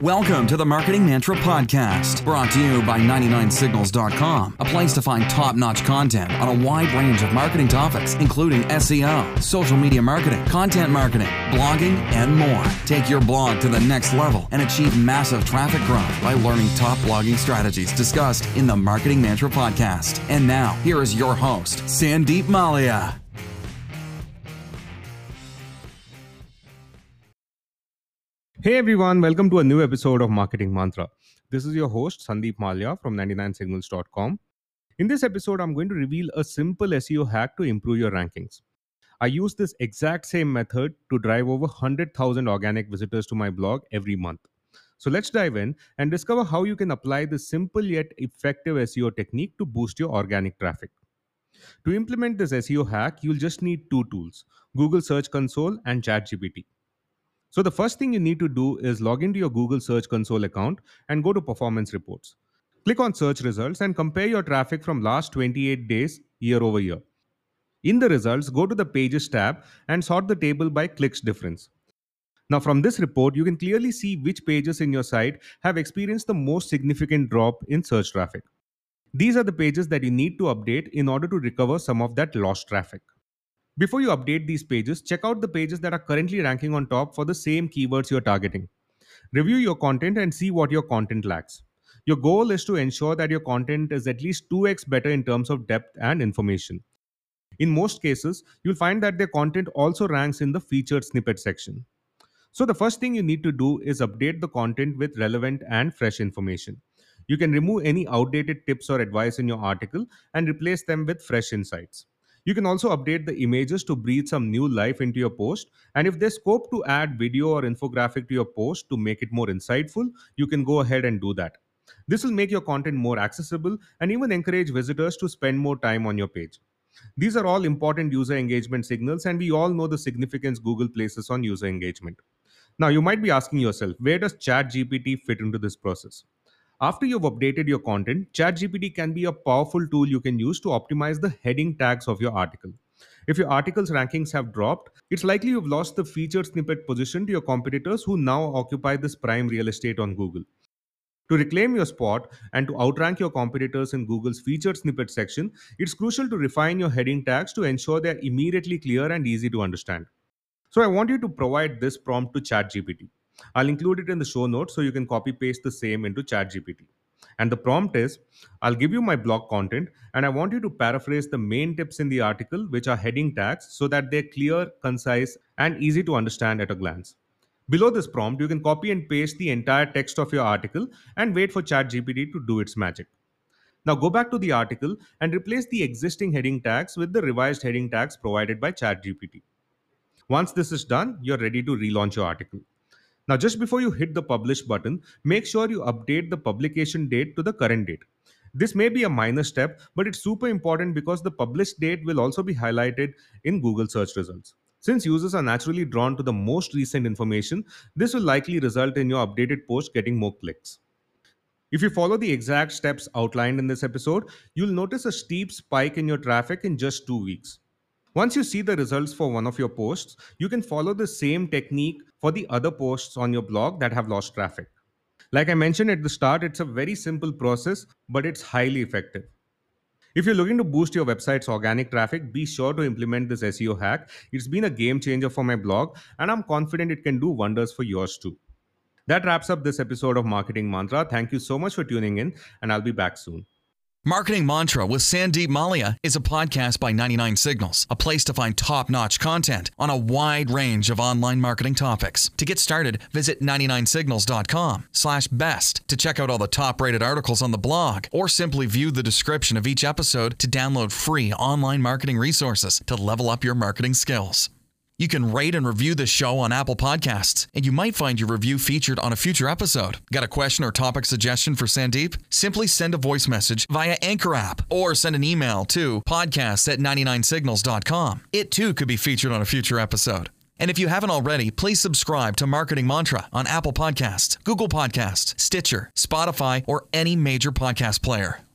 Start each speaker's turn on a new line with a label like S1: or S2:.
S1: Welcome to the Marketing Mantra Podcast, brought to you by 99signals.com, a place to find top-notch content on a wide range of marketing topics, including SEO, social media marketing, content marketing, blogging, and more. Take your blog to the next level and achieve massive traffic growth by learning top blogging strategies discussed in the Marketing Mantra Podcast. And now, here is your host, Sandeep Mallya.
S2: Hey everyone, welcome to a new episode of Marketing Mantra. This is your host Sandeep Mallya from 99signals.com. In this episode, I'm going to reveal a simple SEO hack to improve your rankings. I use this exact same method to drive over 100,000 organic visitors to my blog every month. So let's dive in and discover how you can apply this simple yet effective SEO technique to boost your organic traffic. To implement this SEO hack, you'll just need two tools, Google Search Console and ChatGPT. So the first thing you need to do is log into your Google Search Console account and go to Performance Reports. Click on Search Results and compare your traffic from last 28 days year over year. In the results, go to the Pages tab and sort the table by clicks difference. Now from this report, you can clearly see which pages in your site have experienced the most significant drop in search traffic. These are the pages that you need to update in order to recover some of that lost traffic. Before you update these pages, check out the pages that are currently ranking on top for the same keywords you're targeting. Review your content and see what your content lacks. Your goal is to ensure that your content is at least 2x better in terms of depth and information. In most cases, you'll find that their content also ranks in the featured snippet section. So the first thing you need to do is update the content with relevant and fresh information. You can remove any outdated tips or advice in your article and replace them with fresh insights. You can also update the images to breathe some new life into your post. And if there's scope to add video or infographic to your post to make it more insightful, you can go ahead and do that. This will make your content more accessible and even encourage visitors to spend more time on your page. These are all important user engagement signals, and we all know the significance Google places on user engagement. Now, you might be asking yourself, where does ChatGPT fit into this process? After you've updated your content, ChatGPT can be a powerful tool you can use to optimize the heading tags of your article. If your article's rankings have dropped, it's likely you've lost the featured snippet position to your competitors who now occupy this prime real estate on Google. To reclaim your spot and to outrank your competitors in Google's featured snippet section, it's crucial to refine your heading tags to ensure they're immediately clear and easy to understand. So I want you to provide this prompt to ChatGPT. I'll include it in the show notes so you can copy paste the same into ChatGPT. And the prompt is, I'll give you my blog content and I want you to paraphrase the main tips in the article, which are heading tags, so that they're clear, concise, and easy to understand at a glance. Below this prompt, you can copy and paste the entire text of your article and wait for ChatGPT to do its magic. Now go back to the article and replace the existing heading tags with the revised heading tags provided by ChatGPT. Once this is done, you're ready to relaunch your article. Now, just before you hit the publish button, make sure you update the publication date to the current date. This may be a minor step, but it's super important because the published date will also be highlighted in Google search results. Since users are naturally drawn to the most recent information, this will likely result in your updated post getting more clicks. If you follow the exact steps outlined in this episode, you'll notice a steep spike in your traffic in just 2 weeks. Once you see the results for one of your posts, you can follow the same technique for the other posts on your blog that have lost traffic. Like I mentioned at the start, it's a very simple process, but it's highly effective. If you're looking to boost your website's organic traffic, be sure to implement this SEO hack. It's been a game changer for my blog, and I'm confident it can do wonders for yours too. That wraps up this episode of Marketing Mantra. Thank you so much for tuning in, and I'll be back soon.
S1: Marketing Mantra with Sandeep Mallya is a podcast by 99 Signals, a place to find top-notch content on a wide range of online marketing topics. To get started, visit 99signals.com/best to check out all the top-rated articles on the blog, or simply view the description of each episode to download free online marketing resources to level up your marketing skills. You can rate and review this show on Apple Podcasts, and you might find your review featured on a future episode. Got a question or topic suggestion for Sandeep? Simply send a voice message via Anchor app or send an email to podcasts@99signals.com. It too could be featured on a future episode. And if you haven't already, please subscribe to Marketing Mantra on Apple Podcasts, Google Podcasts, Stitcher, Spotify, or any major podcast player.